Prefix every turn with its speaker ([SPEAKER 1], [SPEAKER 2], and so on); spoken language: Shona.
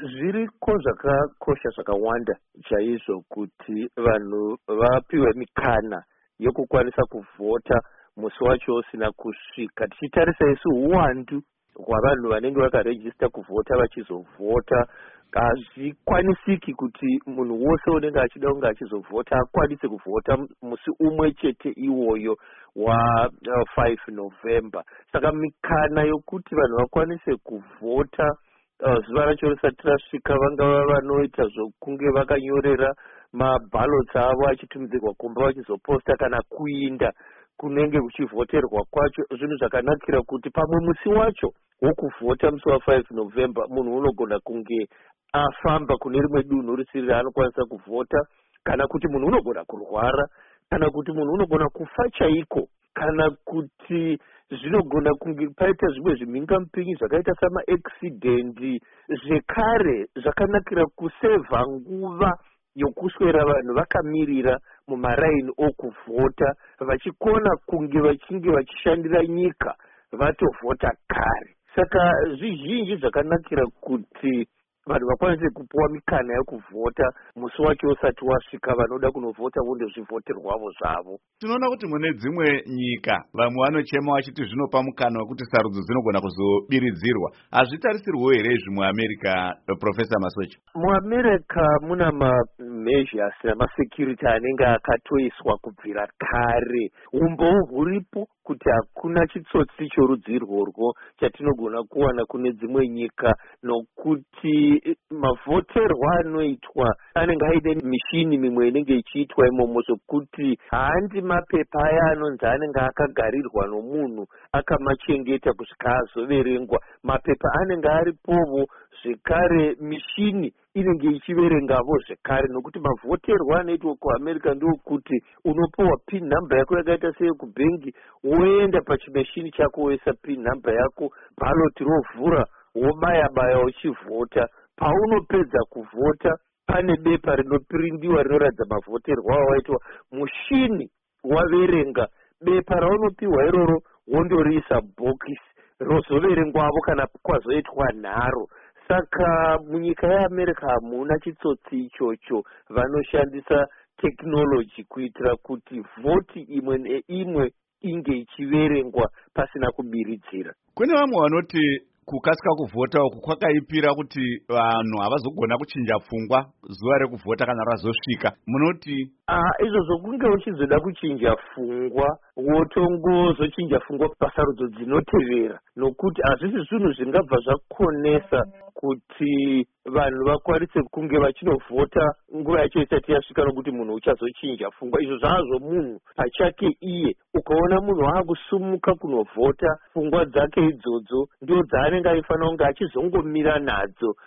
[SPEAKER 1] zviriko zvakakosha zvakawanda chaizvo kuti vanhu vapiwe mikana yekukwanisa kuvhota musi wacho usina kusvika. Tichitarisa isu uwandu hwavanhu vanenge vakarejista kuvhota vachizovhota, hazvikwanisiki kuti munhu wose unenge achida kunge achizovhota akwanise kuvhota musi umwe chete iwoyo wa5 November. Saka mikana yokuti vanhu vakwanise kuvhota zuva racho risati rasvika, vangava vanoita zvokunge vakanyorera mabhalotsi avo achitumidzirwa kumba vachizoposta kana kuinda kunenge kuchivhoterwa kwacho, zvinhu zvakanakira kuti pamwe musi wacho wokuvhota musi wa5 November munhu unogona kunge afamba kune rimwe dunhu risiri raanokwanisa kuvhota, kana kuti munhu unogona kurwara, kana kuti munhu unogona kufa chaiko, kana kuti zvinogona kunge paita zvimwe zvimhingamupinyi zvakaita samaaccidendi. Zvekare zvakanakira kusevha nguva yokuswera vanhu vakamirira mumaraini okuvhota vachikona kunge vachinge vachishandira nyika vatovhota kare. Saka zvizhinji zvakanakira kuti vanhu vakwanise kupuwa mikana yekuvhota musi wacho usati wasvika, vanoda kunovhota vondozvivhoterwavo zvavo.
[SPEAKER 2] Tinoona kuti mune dzimwe nyika vamwe vanochema vachiti zvinopa mukana wekuti sarudzo dzinogona kuzobiridzirwa. Hazvitarisirwo here izvi muAmerica, Professor Masocha?
[SPEAKER 1] MuAmerica muna measures namasecurity anenge akatoiswa kubvira kare. Umboo huripo kuti hakuna chitsotsi chorudzi rworwo chatinogona kuwana kune dzimwe nyika, nokuti mavhoterwo anoitwa anenge aine mishini mimwe inenge ichiitwa imomo, zvokuti handi mapepa aya anonzi anenge akagarirwa nomunhu akamachengeta kusvika azoverengwa. Mapepa anenge aripovo, zvekare mishini inenge ichiverengavo zvekare, nokuti mavhoterwo anoitwa kuAmerica ndokuti unopiwa pin number yako yakaita seyekubhengi, woenda pachimeshini chako woisa pin number yako, bhaloti rovhura, wobaya-baya uchivhota. Paunopedza kuvhota pane bepa rinopirindiwa rinoratidza mavhoterwo awaitwa, mushini waverenga bepa raunopiwa iroro wondoriisa bhokisi rozoverengwavo kana kwazoitwa nharo. Saka munyika yeAmerica hamuna chitsotsi ichocho, vanoshandisa tekinoloji kuitira kuti vhoti imwe neimwe inge ichiverengwa pasina kubiridzira.
[SPEAKER 2] Kune vamwe vanoti kukasika kuvhota uku kwakaipira kuti vanhu havazogona kuchinja pfungwa zuva rekuvhota kana razosvika. Munoti
[SPEAKER 1] izvozvo kunge uchizoda kuchinja pfungwa wotongozochinja pfungwa pasarudzo dzinotevera, nokuti hazvisi zvinhu zvingabva zvakonesa kuti vanhu vakwanise kunge vachinovhota nguva yacho isati yasvika, nokuti munhu uchazochinja pfungwa. Izvo zvazvo munhu pachake iye. Ukaona munhu akusumuka kunovhota, pfungwa dzake idzodzo ndio dzaanenge aifanira kunge achizongomira nadzo